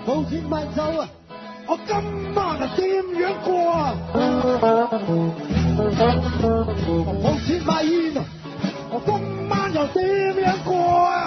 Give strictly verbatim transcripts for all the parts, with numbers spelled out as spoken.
冇錢買酒啊！我今晚啊點樣過啊？冇錢買煙啊！我今晚又點樣過啊？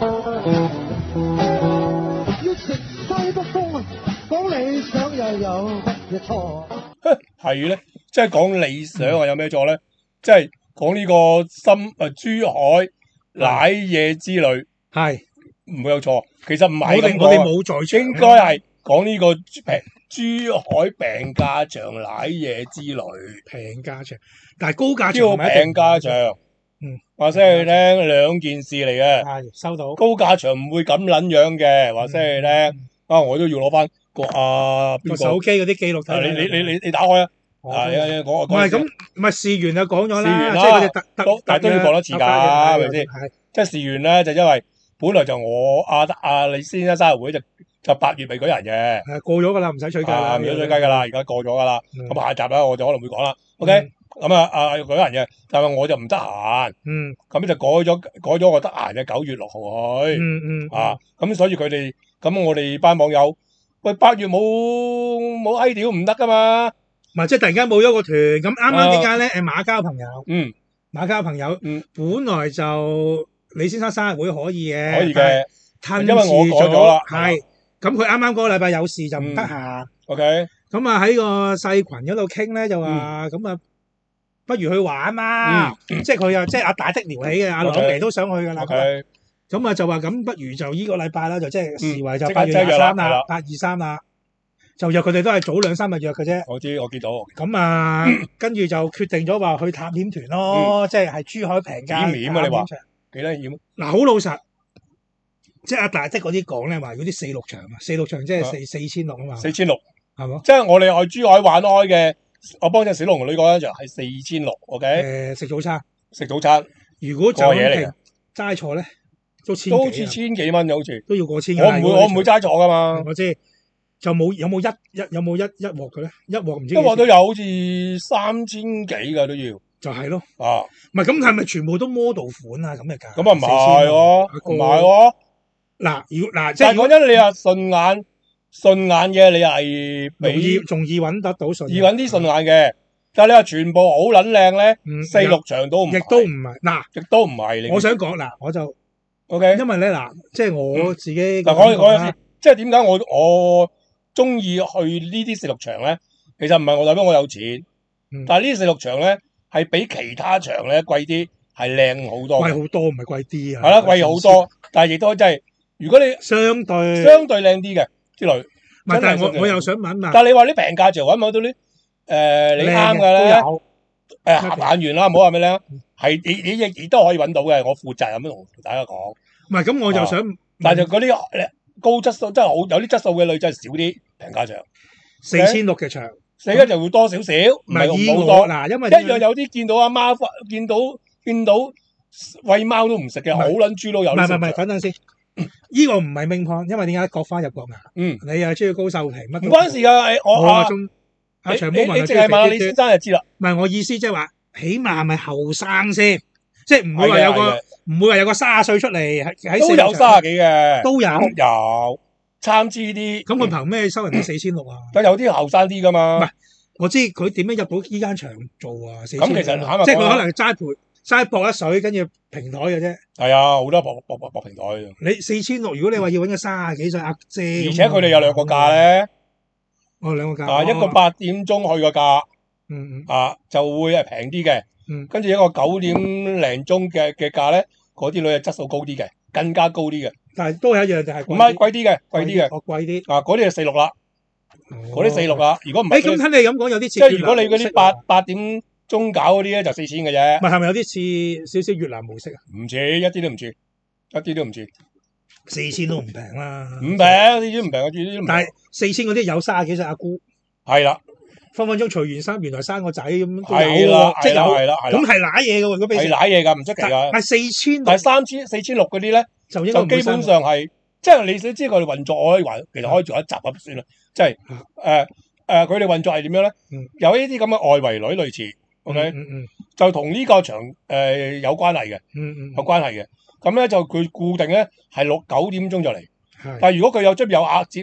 要食西北風啊！講理想又有乜嘢錯？ 係咧，即係講理想啊，有咩錯咧？即係講呢個深誒珠海奶嘢之旅， 係唔會有錯。其實唔係我哋咁講啊， 我哋冇在場， 應該係講呢個平珠海平價場奶嘢之旅， 平價場，但係高價場叫係咪一定平價場。 嗯， 話聲你聽，兩件事嚟嘅。 係收到。 高價場唔會咁撚樣嘅，話聲你聽。啊，我都要攞翻個啊邊個個手機嗰啲記錄啊？ 睇睇。 你你你你你打開啊！ 我啊，講唔係咁，唔係試完就講咗啦， 試完啦即係佢哋特特但係都要講多次㗎，係咪先？ 係即係試完咧，就因為本來就我阿阿李先生生日會就就八月尾嗰日嘅， 係過咗㗎啦，唔使取雞啦， 啊唔使取雞㗎啦，而家過咗㗎啦。 嗯咁下集咧我就可能會講啦。OK， 嗯咁啊啊嗰人嘅，但係我就唔得閒， 嗯咁就改咗改咗我得閒嘅九月六號去。 嗯嗯啊，咁所以佢哋咁我哋班網友，喂八月冇冇閪屌唔得噶嘛， 唔係即係突然間冇咗個團，咁啱啱點解咧？誒馬交朋友， 嗯馬交朋友， 嗯， 本來就李先生生日會可以嘅， 可以嘅， 吞因為我改咗啦係咁佢啱啱嗰個禮拜有事就唔得閒， ，OK， 咁啊喺個細群嗰度傾咧就話咁啊，不如去玩啦，即係佢又即係阿大的撩起嘅，阿朗尼都想去㗎啦。 OK， 咁啊就話咁，不如就依個禮拜啦，就即係視為就即刻八月即刻約啦係廿三啦啦， 八二三啦，就約佢哋都係早兩三日約嘅啫。 我知我見到， 咁啊，跟住就決定咗話去探險團咯，即係係珠海平價幾面啊你話探險場幾得意？ 嗱，好老實，即係阿大的嗰啲講咧話，嗰啲四六場啊，四六場即係四四千六啊嘛， 四千六， 係嘛？ 即係我哋去珠海玩開嘅，我幫隻小龍女講一場係四千六，OK， 誒食早餐， 食早餐如果就過夜嚟嘅咁齋坐咧，都千都好似幾啊， 千幾蚊嘅好似， 都要過千㗎我唔會啦如果你我唔會齋坐噶嘛， 我知就冇有冇一一有冇一一鑊嘅咧？一鑊唔知一幾錢鑊都有好似三千幾㗎都要， 就係咯。 啊， 唔係咁係咪全部都 model 款啊咁嘅價？ 咁啊唔係喎，唔係喎。 嗱，如果嗱即係但係講真，你話順眼順眼嘅，你係容易比仲易揾得到順， 易揾啲順眼嘅。但係你話全部好撚靚咧， 嗯四六場都唔係， 亦都唔係嗱。 亦都唔係你。 我想講嗱，我就 OK， 因為咧嗱，即係我自己嗱我我有時即係點解我我中意去呢啲四六場咧？其實唔係我代表我有錢， 嗯但係呢啲四六場咧係比其他場咧貴啲，係靚好多嘅。 貴好多，唔係貴啲啊。 係啦，貴好多，但係亦都真係，如果你相對相對靚啲嘅之類。 唔係，但係真係相對我我又想問一問， 但係你話啲平價場揾唔揾到啲誒你啱嘅都咧？ 有誒行眼緣啦，唔好話咩咧，係你你亦亦都可以揾到嘅，我負責咁樣同大家講。 唔係咁，我就想， 但係就嗰啲誒高質素，真係好有啲質素嘅女真係少啲平價場， 四千六嘅場， 四間就會多少少，唔唔係以我係好多。 嗱，因為一樣有啲見到阿媽見到見到餵貓都唔食嘅， 唔係好撚豬都有唔係唔係唔係， 啲食嘅。 等等先，呢個唔係命 point，因為點解各花入各眼？ 嗯， 你又中意高瘦皮，乜唔都關事㗎，誒我啊我啊中阿你長毛文你你淨係問下李先生就知啦。 唔係我意思，即係話，起碼係咪後生先？即係唔會話有個係嘅唔會話有個卅歲出嚟喺喺都四六場有三十幾嘅， 都有。 有參差啲。 咁佢憑咩收人哋四千六啊？ 但有啲後生啲噶唔嘛係，我知佢點樣入到依間場做啊？四咁千其實坦白講即係佢可能齋陪齋搏一水，跟住平台嘅啫。 係啊，好多博博博博平台嘅， 你四千六，如果你話要揾個卅幾歲阿姐， 而且佢哋有兩個價咧， 哦兩個價， 啊一個八點鐘去個價嗯嗯啊就會係平啲嘅， 嗯跟住一個九點零鐘嘅嘅價咧，嗰啲女嘅質素高啲嘅，更加高啲嘅， 但係都係一樣，就係唔係貴啲嘅，貴啲嘅， 哦貴啲， 啊嗰啲係四六啦，嗰啲四六啦，如果唔係誒咁聽你咁講有啲似即係如果你嗰啲八唔八點鐘搞嗰啲咧就四千嘅啫， 係係咪有啲似少少越南模式啊？ 唔似一啲都唔似，一啲都唔似， 四千都唔平啦， 唔平呢啲唔平，呢啲都唔平但係四千嗰啲有卅幾歲阿姑， 係啦。 分分鐘除完衫，原來生個仔咁都係啦有喎，即係有， 係啦係啦咁係揦嘢嘅喎。如果俾係賴嘢㗎，唔出奇但㗎。 係四千但係三千、四千六嗰啲咧， 就應該就基本唔會生上係，即係你想知佢哋運作，我可以話，其實可以做一集咁算啦。即係誒誒，佢哋運作係點樣咧？ 嗯有呢啲咁嘅外圍女類似，OK， 嗯嗯就同呢個場誒有關係嘅， 嗯嗯有關係嘅。咁咧就佢固定咧係六九點鐘就嚟， 係但係如果佢有出邊有額接咧，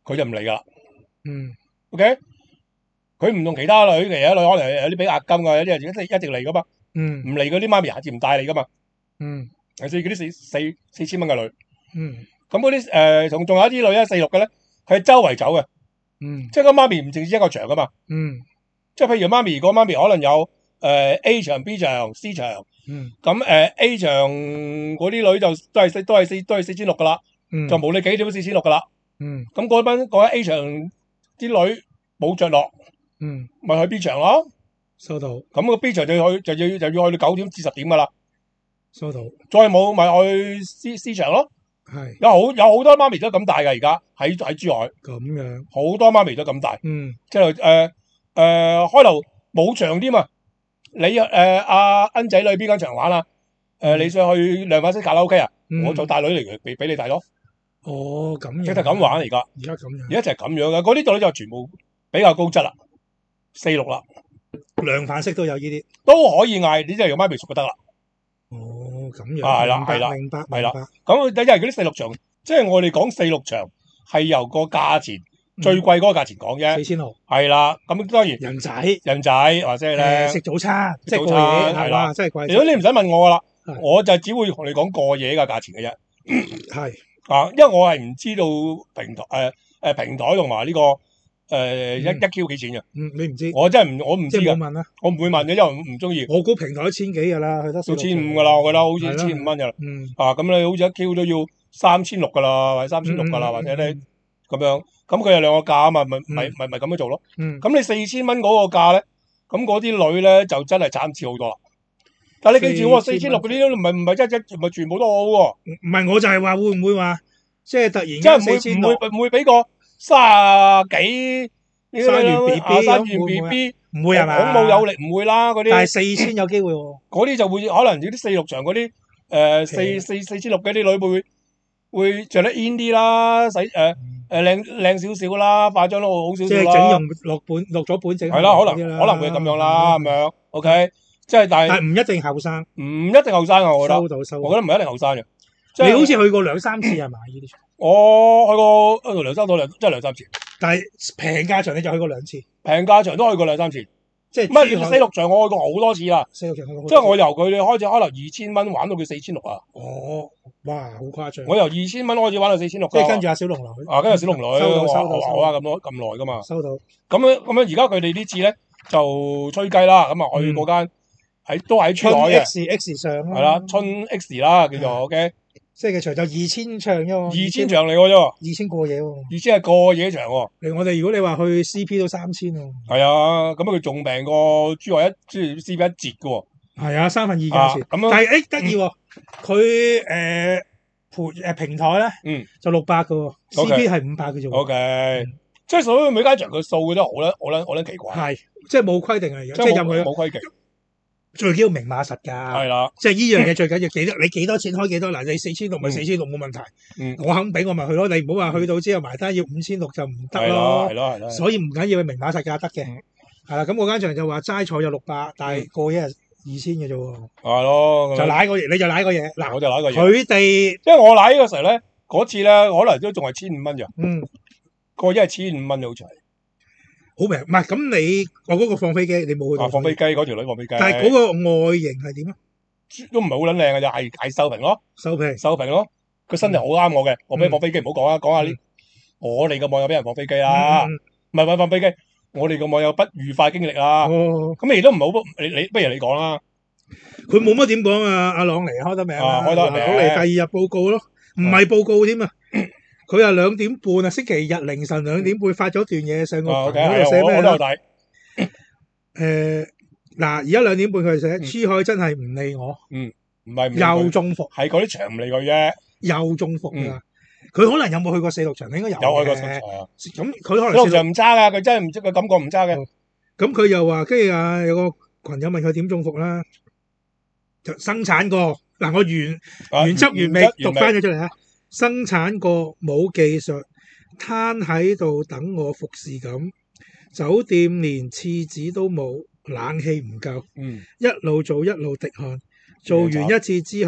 佢就唔理噶啦。 嗯 OK， 佢唔同其他女，其他女可能有啲俾押金噶，有啲係一直一直嚟噶嘛， 嗯唔嚟嗰啲媽咪下次唔帶你噶嘛。 嗯係四嗰啲四四四千蚊嘅女， 嗯咁嗰啲誒仲仲有一啲女咧四六嘅咧，佢係周圍走嘅， 嗯即係個媽咪唔淨止一個場噶嘛。 嗯即係譬如媽咪個媽咪可能有誒、呃、A 場、B 場、C 場， 嗯咁誒、呃、A 場嗰啲女就都係四都係四都係四千六噶啦， 嗯， 就無理幾點都四千六噶啦。 嗯咁嗰班嗰班 A 場啲女冇着落， 嗯咪去 B 場咯。 收到咁個 B 場就要去就要就要去到九點至十點噶啦， 收到， 再冇咪去 C C 場咯。 係有好有好多媽咪都咁大㗎，而家喺喺珠海咁樣， 好多媽咪都咁大， 嗯即係誒誒開頭冇場添啊！你誒阿恩仔女邊間場玩啊？誒、呃嗯你想去亮法式卡拉 OK 啊？ 嗯我就帶女嚟俾俾你帶咯， 哦咁樣， 即係咁玩而家， 而家咁樣， 而家就係咁樣嘅。嗰啲度咧就全部比較高質啦，四六啦， 量販式都有呢啲。 都可以嗌，你真係用媽咪熟就得啦。 哦，咁樣， 啊係啦明白係啦明白， 係啦明白。 咁因為嗰啲四六場，即係我哋講四六場係由個價錢、最貴嗰個價錢講啫。 四千毫， 係啦，咁當然人仔， 人仔或者係誒咧食早餐，即係早過夜， 餐係啦哇，真係貴。 如果你唔使問我噶啦係， 我就只會同你講過夜嘅價錢嘅啫。 係， 啊，因為我係唔知道平台誒誒、呃、平台同埋呢個誒、呃、一嗯一 Q 幾錢嘅， 嗯，你唔知， 我真係唔我唔知㗎， 即係冇問啦。 我唔會問嘅，因為唔唔中意。 我估平台一千幾㗎啦，去得到千五㗎啦，我覺得好似係啦千五蚊㗎啦。 嗯， 啊，咁你好似一 Q 都要三千六㗎啦，或者三千六㗎啦， 嗯嗯嗯或者咧咁樣，咁佢有兩個價啊嘛，咪咪嗯咪咪咁樣做咯。 嗯， 咁你四千蚊嗰個價咧，咁嗰啲女咧就真係參差好多啦。但係你記住喎，四千六嗰啲都唔係唔係真係唔係全部都好喎。 唔唔係我就係話會唔會話，即係突然即係間唔會唔四千六， 會唔會俾個卅幾生完 B B 啊生完咁會 B 唔會 B 唔會係嘛？ 孔武有力唔會啦，嗰但係啲四千有機會喎。 嗰啲就會可能有啲四六場嗰啲誒四平四四千六嘅啲女會會着得 in 啲啦，使誒誒靚靚少少啦，化妝都好少即少啦， 係整容落本落咗本整係啦，可能嗰啲啦可能會咁樣啦，咁樣 OK，即係但係但係唔一定後生， 唔一定後生啊，我覺得， 收到收到。 我覺得唔係一定後生嘅。即係你好似去過兩三次係嘛？呢啲場， 我去過去過兩三到兩，即係兩三次， 但係平價場你就去過兩次， 平價場都去過兩三次。 即係唔係珠海四六場，我去過好多次啦。 四六場去過好多次。 即係我由佢哋開始可能二千蚊玩到佢四千六啊！ 哦，哇，好誇張。 我由二千蚊開始玩到四千六， 即係跟住阿小龍女， 啊，跟住小龍女， 收到我收到收到我啊咁多咁耐噶嘛。 收到。 咁樣咁樣，而家佢哋呢次咧就吹雞啦。咁啊，去嗰間喺都喺珠春海嘅， X X 上係啦，春 X 啦叫做 OK， 即係個場就二千場啫喎， 二千場嚟嘅啫， 二千過夜喎。 二千係過夜場喎。 嚟我哋如果你話去 C P 都三千喎。 係啊，咁佢仲平過珠海一即係 C P 一折嘅喎。 係啊，三分二價錢。 啊咁樣但係誒得意喎，佢誒盤誒平台咧， 嗯， 就六百嘅喎 OK ，C P 係五百嘅啫喎。 OK，即係所以每間場佢數嘅都好撚好撚好撚奇怪， 係，即係冇規定嚟嘅， 即係冇即係任佢冇規矩。 最緊要明碼實價。 係啦， 即係呢樣嘢最緊要幾多？你幾多錢開幾多？嗱，你四千六咪四千六冇問題， 嗯， 我肯俾我咪去咯。你唔好話去到之後埋單要五千六就唔得係啦， 咯係。啦，係啦。 所以唔緊要，明碼實價得嘅。係啦，咁我間場就話齋菜有六百，但係過一日二千嘅啫喎， 係咯， 就舐個嘢，你就舐個嘢。嗱， 我就揦個嘢。 佢哋因為我揦呢個時候咧，嗰次咧可能都仲係千五蚊咋， 嗯個一係千五蚊好似係。 好明，唔係咁你我嗰個放飛機你冇去到啊，放飛機嗰條女放飛機， 但係嗰個外形係點啊？ 都唔係好撚靚嘅啫，係係秀平咯， 收皮秀平咯，個身材好啱我嘅。我俾嗯放飛機唔好講啊，講下呢，我哋嘅網友俾人放飛機啦， 嗯唔係唔係放飛機，我哋嘅網友不愉快經歷啦。 哦， 咁你都唔好，你你不如你講啦。 佢冇乜點講啊！阿朗尼開得名啦， 啊開得名朗尼第二日報告咯，唔係報告添啊！佢係兩點半啊，星期日凌晨兩點半發咗段嘢上個啊群 ，OK， 嗰度寫咩咧？ 我我都有睇， 誒嗱，而家兩點半佢寫嗯珠海真係唔理我， 唔係唔理佢又中伏， 係嗰啲場唔理佢啫， 又中伏嗯㗎。佢可能有冇去過四六場？應該有有去過嘅場啊， 咁佢可能嗰場四六唔差噶，佢真係唔知佢感覺唔差嘅。 咁佢又話，跟住啊有個群友問佢點中伏啦，就生產過嗱，我原啊原汁原味讀原翻咗出嚟啊！生產過冇技術，攤喺度等我服侍咁，酒店連廁紙都冇，冷氣唔夠， 嗯， 一路做一路滴汗，做完一次之後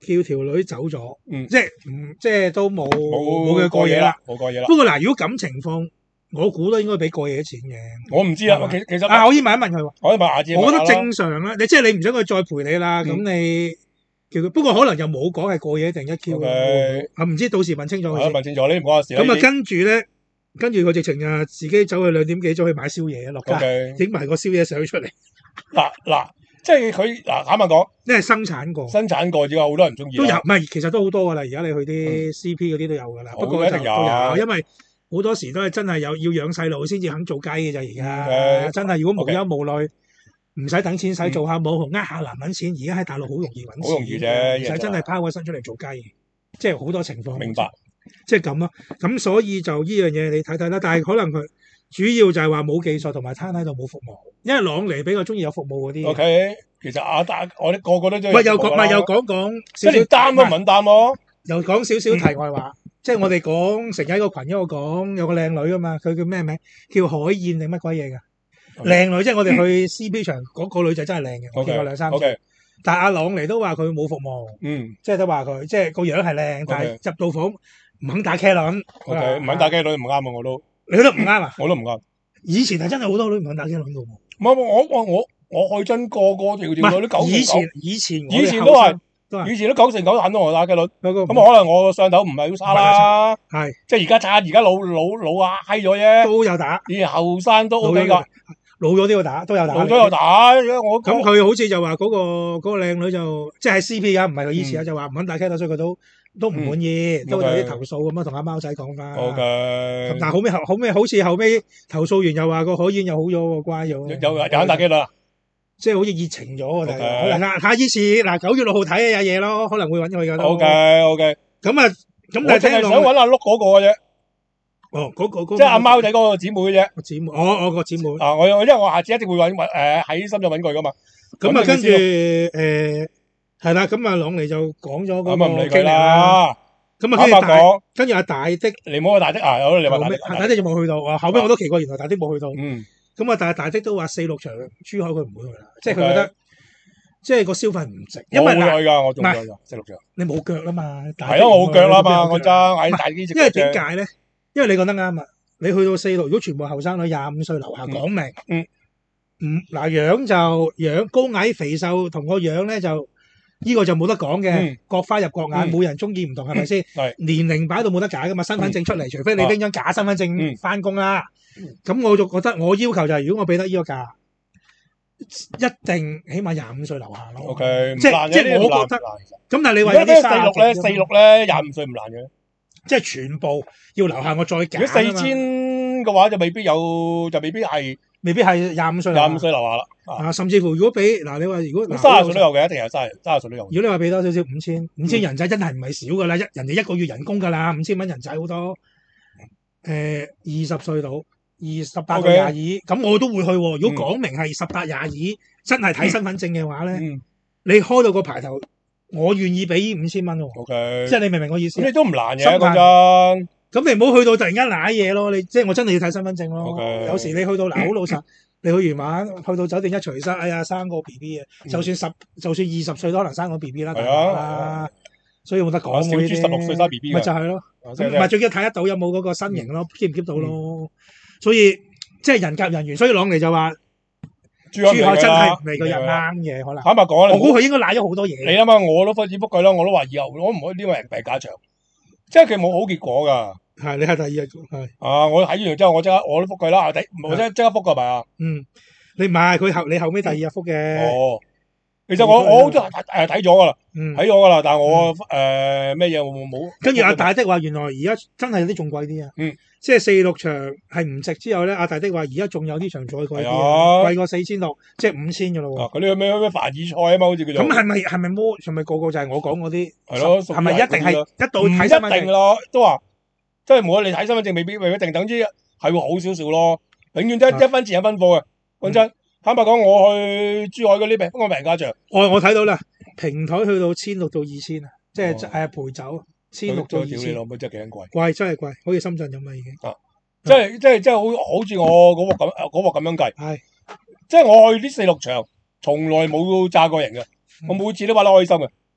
叫條女走咗， 嗯即係唔即係都冇冇冇佢過夜啦。 冇過夜啦。 不過嗱，如果咁情況，我估都應該俾過夜錢嘅。 我唔知啊， 係嘛其其實啊，我可以問一問佢喎。 我可以問阿姐問我覺得下啦正常啦，你即係你唔想佢再陪你啦，咁、 嗯你叫佢。不過可能又冇講係過夜定一 Q 啦 OK 啊，唔知到時問清楚佢我先。 問清楚呢，唔關我事啦。 咁啊， 呢啲跟住咧，跟住佢直情啊，自己走去兩點幾走去買宵夜落街， OK 影埋個宵夜相出嚟， 嗱嗱，即係佢嗱坦白講， 因為生產過生產過之後好多人中意都有， 啦唔係其實都好多噶啦。而家你去啲 C P 嗰啲都有噶啦， 好不過就一定有都有，因為好多時都係真係有要養細路先至肯做雞嘅咋。而家 OK 真係如果無 OK 憂無慮，唔使等錢使，做下網紅呃下男人錢，而家喺大陸好容易揾錢， 好容易啫唔使真係拋個身出嚟做雞，即係好多情況。 明白。 即係咁咯，咁所以就呢樣嘢你睇睇啦。但係可能佢主要就係話冇技術同埋攤喺度冇服務，因為朗尼比較中意有服務嗰啲。 O K，其實阿大我哋個個都中意。 喂，又講咪又講講即係連擔都唔肯擔咯。 又講少少題外話，即係我哋講成日喺個群嗰度講有個靚女啊嘛，佢叫咩名？叫海燕定乜鬼嘢㗎？靚女即係我哋去 C P 場嗰個女仔真係靚嘅，我見過兩三次。 OK， 但係阿朗尼都話佢冇服務， 嗯即係都話佢即係個樣係靚，但係入到房唔肯打茄輪。 ，O K，唔肯打機女唔啱啊，我都你都唔啱啊！ 我都唔啱。 以前係真係好多女唔肯打茄輪㗎喎。 唔係我我我我去真個個條條女都九成九。 以前以前我哋以前都係都係以前都九成九肯同我打機女。 嗰個咁啊，可能我個上頭唔係好差啦。 係即係而家差，而家老老老啊閪咗啫。 都有打， 以前後生都老 O K 咗㗎， 老咗都要打，都有打。 老咗又打。而家我咁佢好似就話嗰個嗰個靚女就即係 C P 㗎，唔係佢以前啊， 嗯就話唔肯打茄輪，所以佢都都唔滿意， 嗯都有啲 OK 投訴咁啊，同阿貓仔講翻。 O 咁 K， 但係後尾後後尾好似後尾投訴完又話個海燕又好咗喎，乖咗。 有有有肯打機女啊？ 即係好似熱情咗喎，大 OK 家可能嗱下依次嗱九月六號睇有嘢咯，可能會揾佢㗎都。 O K O K， 咁啊咁我但係聽講淨係想揾阿碌嗰個嘅啫， 哦嗰個嗰個即係阿貓仔嗰個姊妹嘅啫。 個姊妹，我我個姊妹。 啊，我因為我下次一定會揾揾誒喺深圳揾佢噶嘛。 咁啊，跟住咁你知誒係啦，咁啊朗尼就講咗嗰咁啊唔理佢個經歷啦。 啦。 咁啊， 坦跟住大白講， 跟住阿大的你唔好話大的啊，有你話大的。 大的就冇去到啊，後尾我都奇過，原來大的冇去到。 嗯， 咁啊，但係大的都話四六場珠海佢唔會去啦，即係佢覺得即係個消費唔值，因我會為嗱去㗎，我仲會去㗎，四六場。 你冇腳啦嘛。 係啊，我冇腳啦嘛，我真。 爭喺大啲隻因為腳啫。 點解咧？因為你講得啱啊！你去到四六，如果全部後生女廿五歲樓下，講明， 嗯， 唔嗱樣就樣高矮肥瘦同個樣咧就呢個就冇得講嘅嗯， 各花入各眼， 嗯每人中意唔同係咪先？ 係年齡擺到冇得解噶嘛，身份證出嚟，除非你拎張假身份證嗯翻工啦。咁我就覺得我要求就係，如果我俾得呢個價，一定起碼廿五歲樓下咯。 O K， 即係即係我覺得。咁但係你話有啲而家四六咧，四六咧廿五歲唔難嘅。 即係全部要樓下我再揀如果四千嘅話，就未必有，就未必係未必係廿五歲樓下廿五歲樓下啦。 啊，甚至乎如果俾嗱，你話如果嗱三十歲都有嘅，一定有三十三十歲都有。 如果你話俾多少少五千，五千人仔真係唔係少噶啦，一人哋一個月人工噶啦，五千蚊人仔好多。誒，二十歲到二十八到廿二，咁我都會去喎。如果講明係十八廿二，真係睇身份證嘅話咧， 嗯你開到個牌頭，我願意俾五千蚊喎。 O K， 即係你明唔明我意思？ 咁你都唔難嘅， 心講真。 咁你唔好去到突然間賴嘢咯，你即係我真係要睇身份證咯。 OK 有時你去到嗱好老實，你去完玩去到酒店一除衫，哎呀生個 B B 啊，就算十就算二十歲都可能生個 B B 啦，大係把啊啦，所以冇得講喎。 小豬呢啲十六歲生 B B 咪㗎就係咯， 啊即係唔係最緊要睇得到有冇嗰個身形咯，keep 唔 keep 到咯。所以即係人夾人緣，所以朗尼就話珠珠海真係唔嚟係個人啱嘅，可能。 坦白講， 我估佢應該賴咗好多你嘢。 諗下，我都開始覆佢啦，我都話以後我唔可以呢個人病假場，即係佢冇好結果㗎。 係你係第二日係啊！我睇完之後，我即刻我都覆佢啦，第我即即刻覆佢係咪啊？ 嗯，你唔係佢後你後尾第二日覆嘅。 哦，其實我我好似誒睇咗㗎啦， 嗯。 睇咗㗎啦，但係我誒咩嘢冇冇。 跟住阿大的話，原來而家真係有啲仲貴啲啊！ 嗯， 即係四六場係唔值之後咧，阿大的話而家仲有啲場再貴啲係啊， 啊貴過四千六，即係五千嘅咯啊！嗰啲咩咩凡爾賽啊嘛，好似叫喎。 做。 咁係咪係咪摩？係咪個個就係我講嗰啲？ 係咯係咪一定係一到唔睇身份證一定咯，都話即係冇你睇身份證未必未必一定，等之係會好少少咯。永遠都啊一分錢一分貨嘅。講真，坦白講，我去珠海嗰啲病，我病假場， 我我睇到啦，平台去到千六到二千啊，即係哦誒陪酒千六到二千， 屌你老母真係幾撚貴。 貴真係貴，好似深圳咁啊已經。 即係即係即係好好似我嗰鑊咁嗰鑊咁樣計。 係即係我去呢四六場，從來冇炸過人嘅，我每次都玩得開心嘅。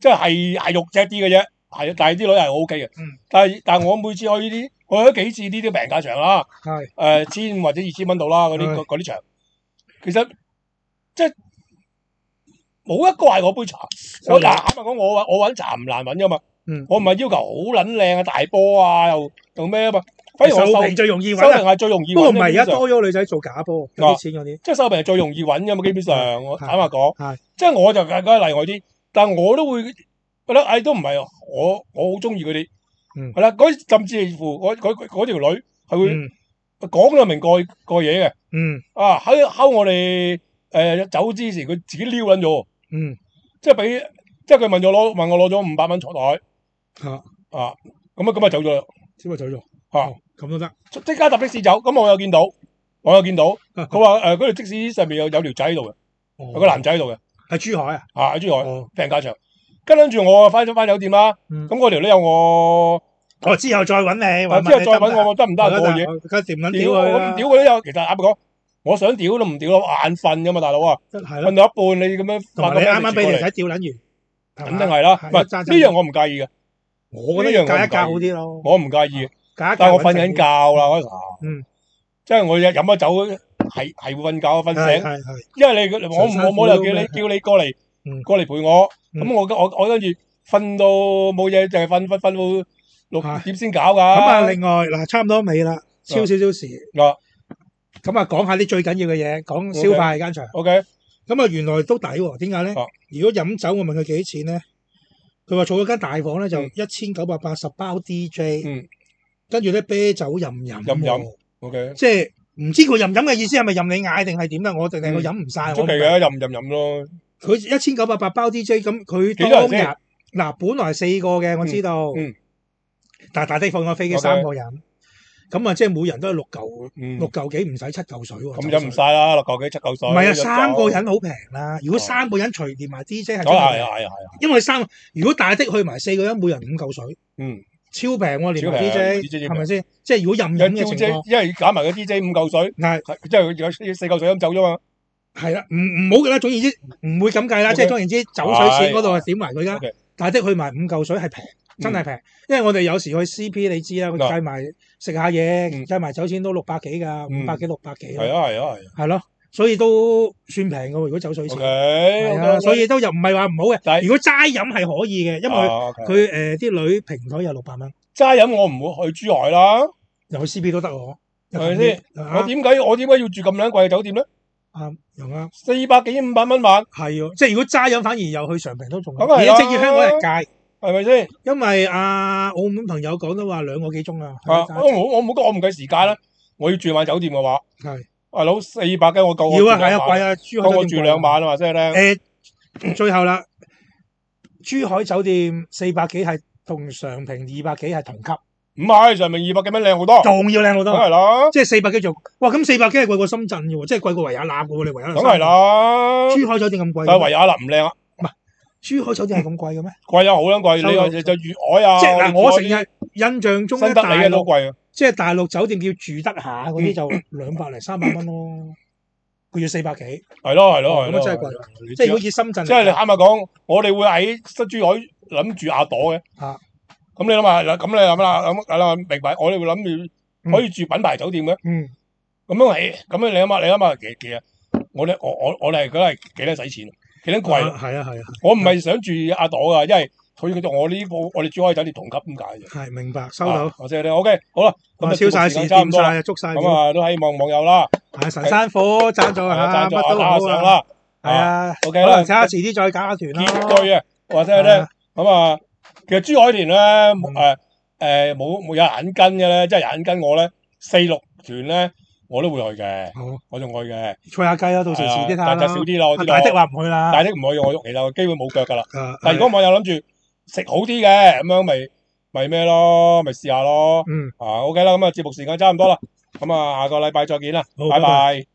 即係係係肉隻啲嘅啫，係但係啲女係 O K 嘅。 嗯但係但係我每次去呢啲，我去咗幾次呢啲平價場啦， 係誒千或者二千蚊度啦，嗰啲係嗰嗰啲場，其實即係冇一個係我杯茶。我嗱坦白講，我我揾茶唔難揾噶嘛， 嗯我唔係要求好撚靚嘅大波啊，又又咩啊嘛，反而我收手平最容易收揾啊。 平係最容易揾嘅。 不過唔係而家基本上多咗女仔做假波，有啲錢嗰啲。 即係收平係最容易揾嘅嘛，基本上我係坦白講係， 即係我就梗係例外啲，但係我都會覺得誒都唔係我我好中意佢哋， 嗯係啦，嗰甚至乎嗰嗰嗰條女係會嗯講到明過過嘢嘅， 嗯啊喺喺我哋誒走之前佢自己撩撚咗， 嗯即係俾即係佢問咗攞問我攞咗五百蚊坐台嚇， 啊，咁啊咁啊走咗啦， 只不過走咗。 啊哦咁都得。 即刻搭的士走，咁我有見到我有見到， 啊佢話誒嗰條的士上面有有條仔喺度嘅，有個男仔喺度嘅。 喺珠海啊。 啊喺珠海哦平價場，跟住我翻咗翻酒店啦， 嗯咁嗰條咧有我， 我之後再揾你， 啊之後再揾我得唔得過夜？ 梗係掂撚屌屌佢啦我咁屌佢都有，其實啱講，我想屌都唔屌咯，眼瞓噶嘛大佬啊， 係咯。 瞓到一半你咁樣同埋你啱啱俾條仔吊撚完， 肯定係啦，唔係呢樣我唔介意嘅， 我覺得隔一隔好啲咯。 我唔介意嘅， 隔一隔但係我瞓緊覺啦嗰時候， 嗯， 即係我飲咗酒係係會瞓覺瞓醒， 係係係。 因為你我我冇理由叫你叫你過嚟嗯過嚟陪我， 嗯咁我我我跟住瞓到冇嘢，就係瞓瞓瞓到六係點先搞噶。 咁啊，另外嗱，差唔多尾啦，超少少時。 啊咁啊，講下啲最緊要嘅嘢，講消化間場。 ，OK， 咁啊，原來都抵喎。點解咧啊？ 如果飲酒，我問佢幾多錢咧？佢話做咗間大房咧，就嗯一千九百八十包 D J， 嗯跟住咧啤酒任飲喎， 任飲，OK， 即係唔知佢任飲嘅意思係咪任你嗌定係點啦？我定定佢嗯飲唔晒。 出奇嘅，任任任咯， 佢一千九百八包 D J，咁佢幾多當日人先嗱，本來係四個嘅，我知道， 嗯但係大的放咗飛機 OK 三個人，咁啊，即係每人都係六嚿嗯六嚿幾，唔使七嚿水喎。 咁飲唔晒啦，六嚿幾七嚿水。 唔係啊， 飲三個酒， 人好平啦。如果三個人除連埋 D J 係哦真係平， 係啊係啊係啊， 因為三如果大的去埋四個人，每人五嚿水， 嗯， 超平喎，連埋超平 D J D J 係咪先？即係如果任飲嘅情 D J， 況， 因為減埋個 D J 五嚿水， 係係即係有四嚿水飲酒啫嘛。 係啦，唔唔好嘅啦。總言之，唔會咁計啦。 OK 即係總言之，酒水錢嗰度係點埋佢啦 OK。 大的去埋五嚿水係平，真係平。因為我哋有時去 C P，你知啦，佢嗱計埋食下嘢， 嗯計埋酒錢都六百幾㗎， 嗯五百幾六百幾。 係啊係啊係啊係咯，所以都算平㗎喎。如果酒水錢 ，OK， 係啊，所以都又唔係話唔好但係嘅。如果齋飲係可以嘅，因為啊，OK 佢誒啲女平台有六百蚊， 齋飲我唔會去珠海啦， 又去 C P 都得喎。 係咪先？ 啊我點解我點解要住咁撚貴嘅酒店咧？ 啱又啱， 四百幾五百蚊晚， 係喎。即係如果齋飲反而又去常平都仲啱。 咁係啦而家即係香港人界， 係咪先？ 因為啊澳門朋友講都話兩個幾鐘啊。 啊，我冇我冇我唔計時間啦，我要住晚酒店嘅話， 係大佬四百嘅我夠我要啊，係啊， 住兩晚貴啊，珠海夠我住酒店貴兩晚啊嘛，即係咧。 誒，最後啦，珠海酒店四百幾係同常平二百幾係同級， 唔係上面二百幾蚊靚好多， 仲要靚好梗多。 係啦， 即係四百幾仲，哇！咁四百幾係貴過深圳嘅喎，即係貴過維也納嘅喎，你維也納。 梗係。啦。 珠海酒店咁貴嘅咩， 但係維也納唔靚啊， 珠海酒店係咁貴嘅咩？ 貴啊好撚貴， 收到你就就粵海啊， 即係嗱，我成哋日印象中咧， 新德里大陸嘅都貴啊， 即係大陸酒店叫住得下嗰嗯啲就兩百零三百蚊咯，佢要四百幾， 係咯係咯係咯， 咁啊真係貴你知啊。 即係好似深圳嚟講。 即係你啱啱講，我哋會喺新珠海諗住亞朵嘅。 啊咁你諗下，咁你諗啦，諗係啦，明白？我哋會諗住可以住品牌酒店嘅。 嗯， 咁樣係，咁樣你諗下，你諗下幾幾啊？我哋我我我哋係覺得係幾多使錢，幾多貴。 啊係啊係啊， 我唔係想住亞朵噶，因為佢佢同我呢部我哋珠海酒店同級咁解啫。 係明白收到啊。我知你 OK，好啦，咁啊咁啊超晒時， 時間差唔多啦。 掂晒啊，捉晒咁料。 啊都希望網友啦， 係神山虎贊助下， 贊助下乜都好啊。 打下上啦。 係啊 ，OK 啦可能，睇下遲啲再搞下團結咯。 句啊，或者係咧咁啊，其實珠海團咧誒誒冇冇有人跟嘅咧，即係有人跟我咧，四六團咧我都會去嘅， 好， 我仲去嘅。 吹下雞啦，到時遲啲睇下啦。 但就少啲啦，我知道。 大的話唔去啦。 大的唔去，我其實基本冇腳噶啦。 啊但係如果網友諗住食好啲嘅，咁樣咪咪咩咯，咪試下咯。 嗯， 啊，OK 啦，咁啊節目時間差唔多啦，咁啊下個禮拜再見啦， 好拜拜拜拜。